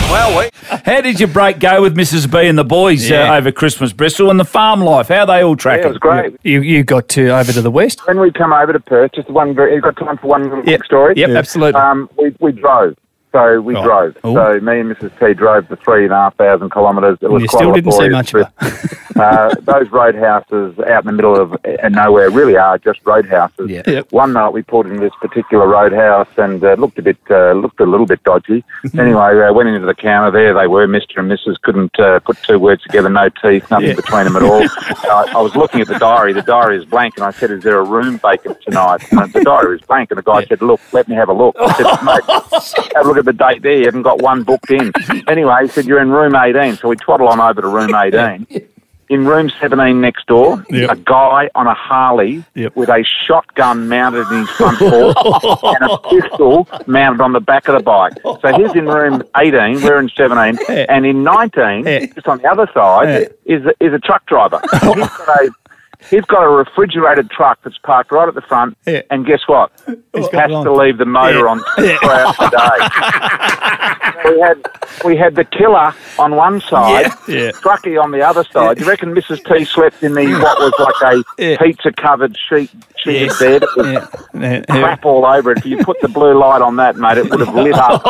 Well, How did your break go with Mrs. B and the boys over Christmas, Bristol, and the farm life? How are they all tracking? Yeah, it was great. You got over to the west? When we come over to Perth, just one. You got time for one little quick story? Yep, absolutely. We drove. So we drove. Ooh. So me and Mrs. T drove the 3,500 kilometres. It was You quite still didn't see much of it. Those roadhouses out in the middle of nowhere really are just roadhouses. Yeah. Yep. One night we pulled into this particular roadhouse and looked a little bit dodgy. Anyway, went into the counter. There they were, Mr. and Mrs. Couldn't put two words together. No teeth, nothing between them at all. I was looking at the diary. The diary is blank, and I said, "Is there a room vacant tonight?" And the diary is blank, and the guy said, "Look, let me have a look." I said, "Mate, have a look at the date there. You haven't got one booked in." Anyway, he said, "You're in room 18." So we twaddle on over to room 18. In room 17 next door, a guy on a Harley with a shotgun mounted in his front porch and a pistol mounted on the back of the bike. So he's in room 18, we're in 17, and in 19, just on the other side, is a truck driver. He's got a refrigerated truck that's parked right at the front, and guess what? He has to leave the motor on 24 hours a day. We had the killer on one side, Truckee on the other side. Do you reckon Mrs. T slept in what was like a pizza-covered sheeted bed? It was crap all over it. If you put the blue light on that, mate, it would have lit up.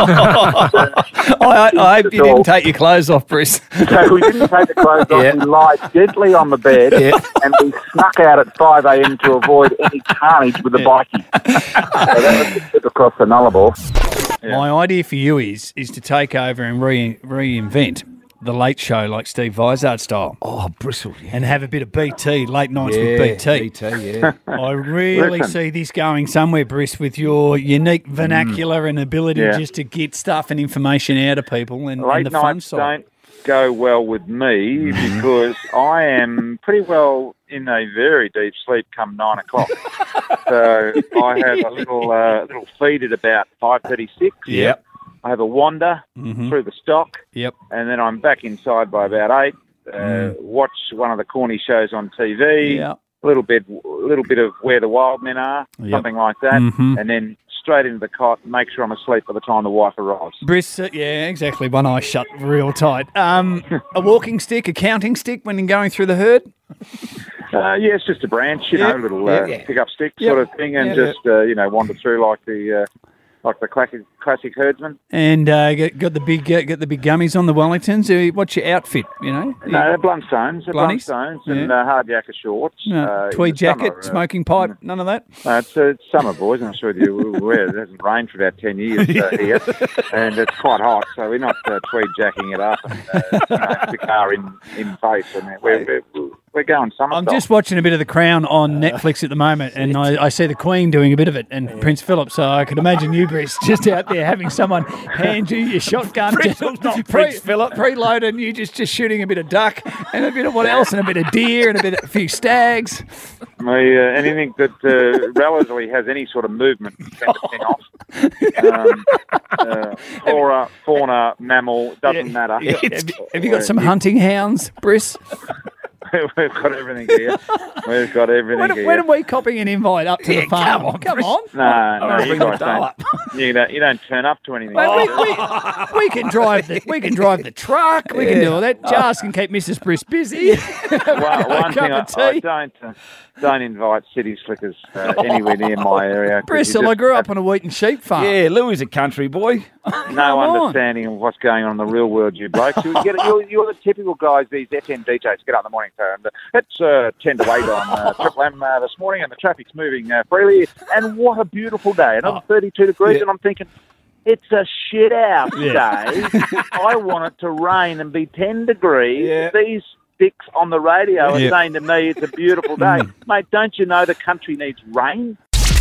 I hope you didn't take your clothes off, Bruce. So we didn't take the clothes off. We lied gently on the bed, and we snuck out at 5 a.m. to avoid any carnage with the bikie. So that was a trip across the Nullarbor. My idea for you is to take over and reinvent the Late Show like Steve Vizard style. Oh, Bristol, and have a bit of BT, late nights with BT. I really see this going somewhere, Briss, with your unique vernacular and ability just to get stuff and information out of people and the fun side. Don't go well with me because I am pretty well in a very deep sleep come 9 o'clock. So I have a little feed at about 5:36. Yep. I have a wander through the stock. Yep. And then I'm back inside by about 8. Watch one of the corny shows on TV. Yep. A little bit of Where the Wild Men Are, something like that, and then straight into the cot, make sure I'm asleep by the time the wife arrives. Briss, exactly. One eye shut real tight. A walking stick, a counting stick when you're going through the herd? It's just a branch, a little pick-up stick sort of thing, and just wander through like the classic herdsman. And got the big gummies on the Wellingtons. What's your outfit? No, they're Blundstones. Blundstones and hard jacket shorts. Tweed jacket, smoking pipe, none of that? It's summer, boys, and I'm sure you it hasn't rained for about 10 years here, and it's quite hot, so we're not tweed jacking it up and cigar in face. I mean, we're going summer. I'm just watching a bit of The Crown on Netflix at the moment, and I see the Queen doing a bit of it, and Prince Philip. So I could imagine you, Briss, just out there having someone hand you your shotgun, Prince Philip, preloaded, and you just shooting a bit of duck and a bit of what else, and a bit of deer and a few stags. Anything that relatively has any sort of movement, 10% off. Flora, fauna, mammal, doesn't matter. Have you got some hunting hounds, Briss? We've got everything here. When are we copying an invite up to the farm? Come on. No, you guys don't. You don't turn up to anything. We can drive the truck. We can do all that. Jars can keep Mrs. Briss busy. One thing I don't invite city slickers anywhere near my area. Bristol, I grew up on a wheat and sheep farm. Yeah, Louis a country boy. No understanding of what's going on in the real world, you blokes. You're the typical guys, these FM DJs get up in the morning, and it's 10 to 8 on Triple M this morning, and the traffic's moving freely. And what a beautiful day. Another 32 degrees, and I'm thinking, it's a shit out day. I want it to rain and be 10 degrees. These dicks on the radio are saying to me it's a beautiful day. Mate, don't you know the country needs rain?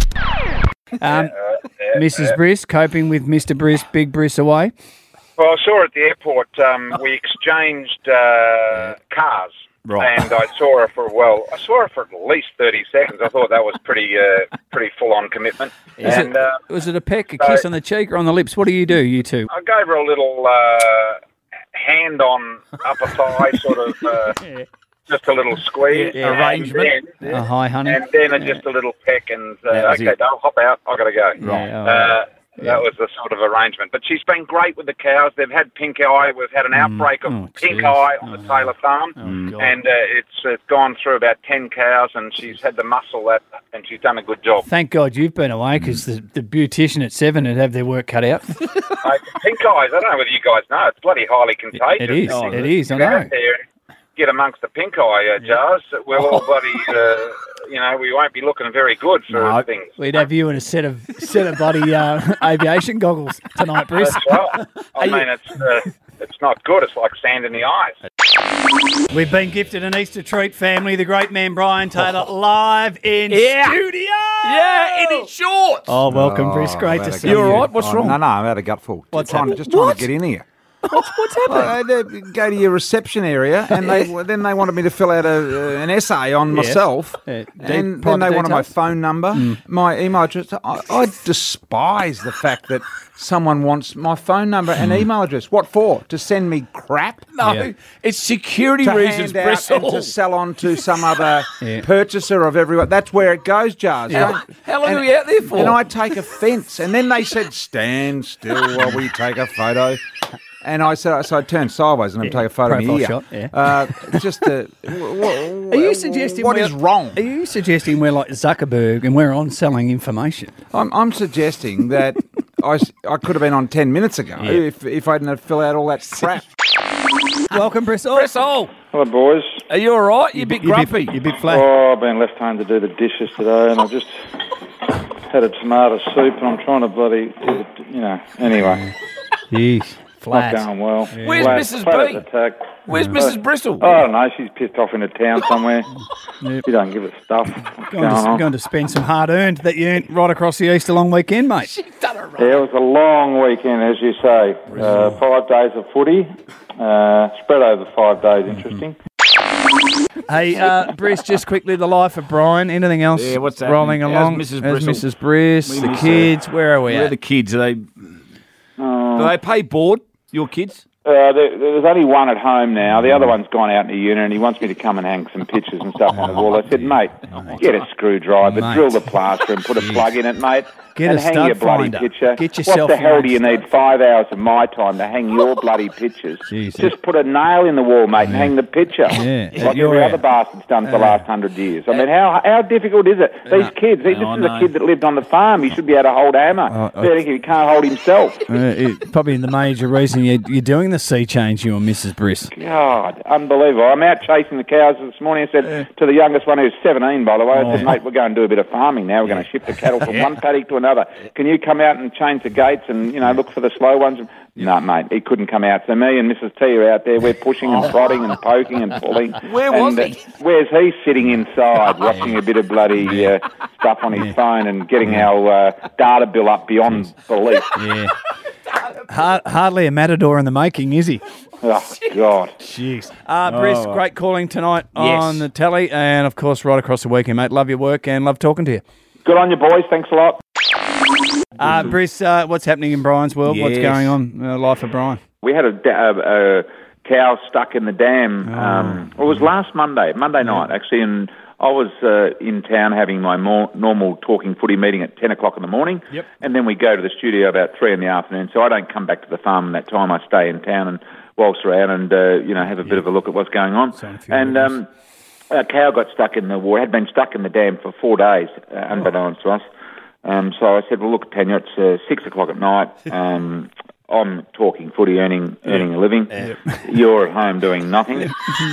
Mrs. Briss, coping with Mr. Briss, Big Briss away? Well, I saw her at the airport. We exchanged cars. Right. And I saw her for at least 30 seconds. I thought that was pretty full-on commitment. Was it a peck, a kiss on the cheek or on the lips? What do, you two? I gave her a little hand on upper thigh, sort of just a little squeeze. Arrangement. Hi, honey. And then just a little peck and, okay, don't hop out, I've got to go. Right. That was the sort of arrangement. But she's been great with the cows. They've had pink eye. We've had an outbreak of pink eye on the Taylor farm. And it's gone through about 10 cows, and she's had the muscle and she's done a good job. Thank God you've been away, because the beautician at 7 would have their work cut out. Pink eyes, I don't know whether you guys know, it's bloody highly contagious. It is. It is, I know. Get amongst the pink eye jars, we'll all bloody, we won't be looking very good for things. We'd have you in a set of bloody aviation goggles tonight, Bruce. That's right. I mean, it's not good. It's like sand in the eyes. We've been gifted an Easter treat, family. The great man Brian Taylor live in studio. Yeah, in his shorts. Oh, welcome, Bruce. Great to see you. You all right? What's wrong? No, I've had a gutful. What's happened? Just trying to get in here. What's happened? I go to your reception area, and then they wanted me to fill out an essay on myself, and then they wanted my phone number, my email address. I despise the fact that someone wants my phone number and email address. What for? To send me crap? No, it's security to reasons, hand out Bristol. and to sell on to some other purchaser of everyone. That's where it goes, Jars. How long are we out there for? And I take offence. And then they said, stand still while we take a photo. And I said, so I turned sideways and I'm taking a photo of me shot, just are you suggesting what is wrong? Are you suggesting we're like Zuckerberg and we're on selling information? I'm suggesting that I could have been on 10 minutes ago if I didn't have fill out all that crap. Welcome, Bristol. Bristol. Hello, boys. Are you all right? You're a bit grumpy. You're a bit flat. Oh, I've been left home to do the dishes today, and I've just had a tomato soup, and I'm trying to bloody, anyway. Jeez. Flat. Not going well. Yeah. Where's Mrs. B? Where's Mrs. Bristol? I don't know. She's pissed off into town somewhere. She don't give a stuff. Going to spend some hard-earned that you earned right across the Easter long weekend, mate. She's done it right. Yeah, it was a long weekend, as you say. 5 days of footy, spread over 5 days. Interesting. Hey, Briss, just quickly, the life of Brian. Anything else what's rolling along? Mrs. Bristol? Mrs. Briss, the kids. Where are we Where are at? the kids? Do they pay board, your kids? There's only one at home now. The other one's gone out into uni, and he wants me to come and hang some pictures and stuff on the wall. I said, mate, get a screwdriver, drill the plaster and put a plug in it, mate. Get and a hang stud your bloody finder. picture. Get yourself what the hell do you stud need 5 hours of my time to hang your bloody pictures? Jesus. Just put a nail in the wall, mate, and hang the picture. Yeah. Like every other bastard's done for the last 100 years. I mean, how difficult is it? These kids, this is a kid that lived on the farm. He should be able to hold a hammer. He can't hold himself. Probably the major reason you're doing the sea change, you and Mrs. Briss. God, unbelievable. I'm out chasing the cows this morning. I said to the youngest one, who's 17, by the way, I said, mate, we're going to do a bit of farming now. We're going to ship the cattle from one paddock to another. Can you come out and change the gates and, look for the slow ones? No, mate, he couldn't come out. So me and Mrs. T are out there. We're pushing and prodding and poking and pulling. Where was he? Where's he? Sitting inside, watching a bit of bloody stuff on his phone and getting our data bill up beyond belief. Yeah. Hardly a matador in the making, is he? Oh, God. Jeez. Briss, great calling tonight on the telly and, of course, right across the weekend, mate. Love your work and love talking to you. Good on you, boys. Thanks a lot. Briss, what's happening in Brian's world? What's going on? Life of Brian. We had a cow stuck in the dam. It was last Monday night, actually, and I was in town having my normal talking footy meeting at 10 o'clock in the morning, and then we go to the studio about 3 in the afternoon, so I don't come back to the farm in that time. I stay in town and waltz around and have a bit of a look at what's going on. And a cow got stuck in the water, had been stuck in the dam for 4 days, unbeknownst to us. So I said, well, look, Tanya, it's 6 o'clock at night. I'm talking footy, earning a living. You're at home doing nothing.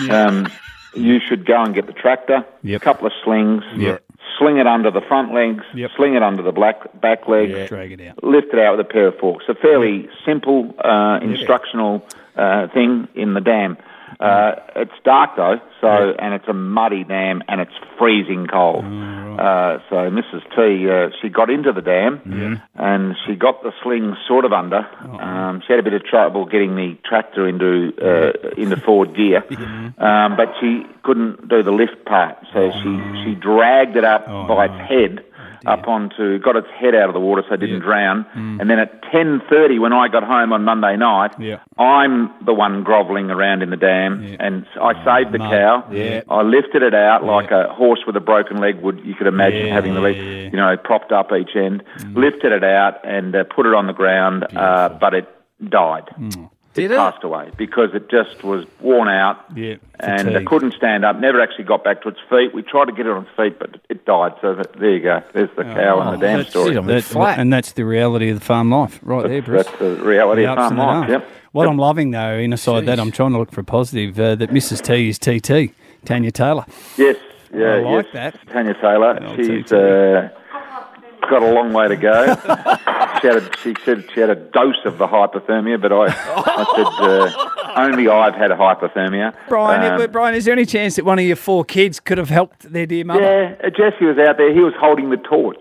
You should go and get the tractor, a couple of slings, sling it under the front legs, sling it under the back leg, drag it out, lift it out with a pair of forks. A fairly simple instructional thing in the dam. It's dark though, and it's a muddy dam and it's freezing cold. So Mrs. T, she got into the dam and she got the sling sort of under. She had a bit of trouble getting the tractor into forward gear, but she couldn't do the lift part. So she dragged it up by its head up onto, got its head out of the water so it didn't drown. And then at 10:30 when I got home on Monday night, I'm the one grovelling around in the dam, and I saved the cow. I lifted it out like a horse with a broken leg would. You could imagine having the leg, you know, propped up each end. Lifted it out and put it on the ground, but it died. It passed away because it just was worn out and it couldn't stand up, never actually got back to its feet. We tried to get it on its feet, but it died. So there you go. There's the cow and the dam story. And that's the reality of the farm life right there, Bruce. That's the reality of farm life, yep. What I'm loving, though, inside that, I'm trying to look for a positive, that Mrs. T is TT, Tanya Taylor. Yes. Yeah, I like that. Tanya Taylor. She's got a long way to go. She said she had a dose of the hypothermia, but I said only I've had a hypothermia. Brian, is there any chance that one of your 4 kids could have helped their dear mother? Yeah, Jesse was out there. He was holding the torch,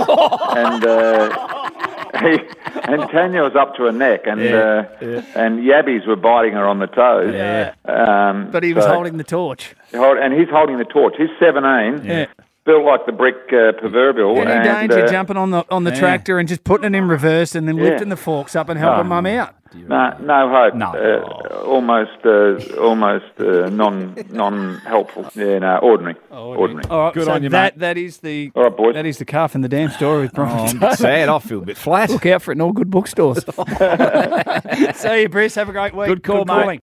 and Tanya was up to her neck, and yabbies were biting her on the toes. Yeah. But he was holding the torch. And he's holding the torch. He's 17. Yeah. Built like the brick proverbial. Any danger jumping on the tractor and just putting it in reverse and then lifting the forks up and helping Mum out? No hope. No. Almost non-helpful. Yeah, no, ordinary. Ordinary. All right, good on you, mate. That is the calf and the dam story with Brian. I'm sad. I feel a bit flat. Look out for it in all good bookstores. See you, Brice. Have a great week. Good call, mate. Calling.